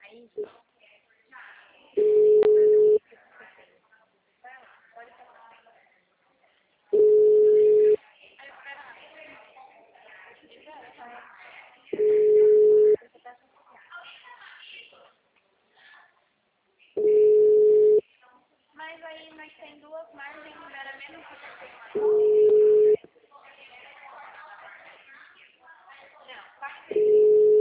Mas aí nós tem duas margens, não era menos que você.